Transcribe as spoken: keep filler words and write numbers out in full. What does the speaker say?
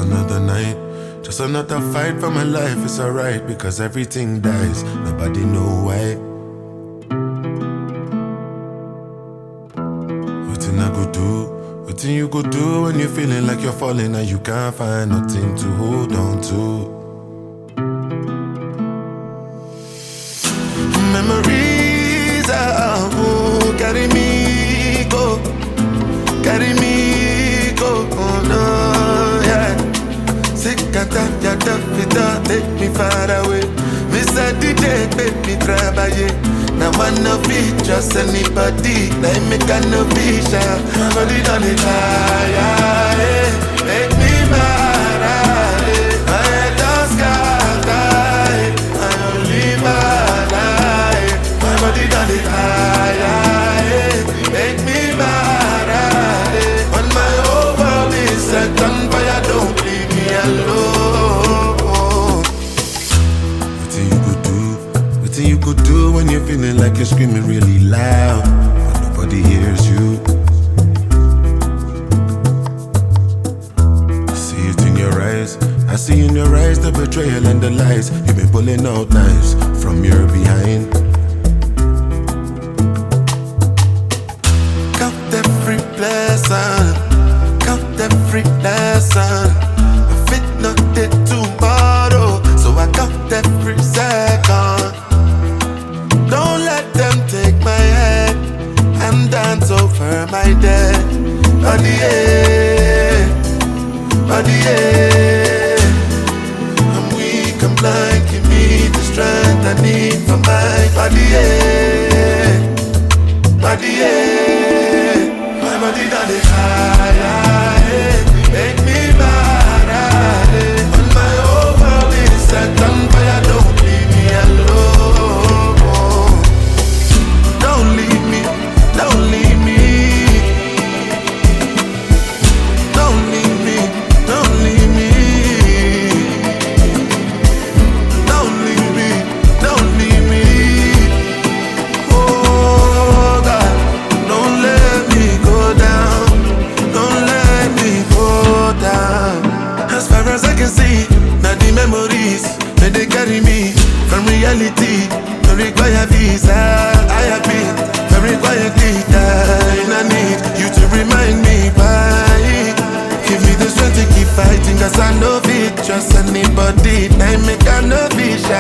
another night, just another fight for my life. It's alright because everything dies. Nobody know why. Nothing I go do. What you go do when you're feeling like you're falling and you can't find nothing to hold on to? Memories are who carry me go, carry me go, oh no, yeah. Sick at that, ya da, take me far away. Mister D J, make me travailler. Now I no be just anybody. Now I make a no be shy. Body done it high, yeah. Make me mad, yeah. My head does sky, I only my life. My body done it high, yeah. Make me mad, yeah. When my whole world is set on fire, don't leave me alone. What you could do when you're feeling like you're screaming really loud, but nobody hears you. I see it in your eyes, I see in your eyes the betrayal and the lies. You've been pulling out knives from your behind. Count every blessing, count every lesson. I fit not dead tomorrow, so I count every second. Don't let them take my head and dance over my dead. Body, yeah, body, yeah. I'm weak, I'm blind, give me the strength I need for my body, yeah, body, yeah. My body done it high, yeah. Make me mad, yeah. When my whole world is set on fire, don't leave me alone. Don't leave me, don't leave me. Don't leave me, don't leave me. Don't leave me, don't leave me. Oh God, don't let me go down. Don't let me go down. As far as I can see, now the memories that they carry me from reality. Don't require visa. I have been very quietly dying. I need you to remind me why. Give me the strength to keep fighting, cause I know it just anybody. I make I know be shy.